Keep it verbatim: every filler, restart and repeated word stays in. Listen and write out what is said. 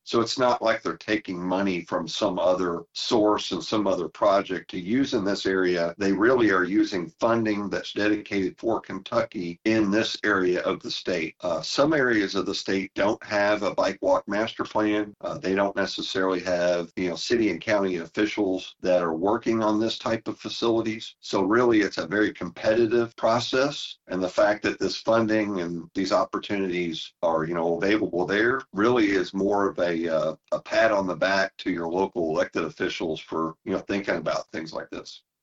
So it's not like they're taking money from some other source and some other project to use in this area. They really are using funding that's dedicated for Kentucky in this area of the state. Uh, some areas of the state don't have a bike walk master plan. Uh, they don't necessarily have, you know, city and county officials that are working on this type of facilities. So really it's a very competitive process. And the fact that this funding and these opportunities are, you know, available there really is more of a, uh, a pat on the back to your local elected officials for, you know, thinking about things like this.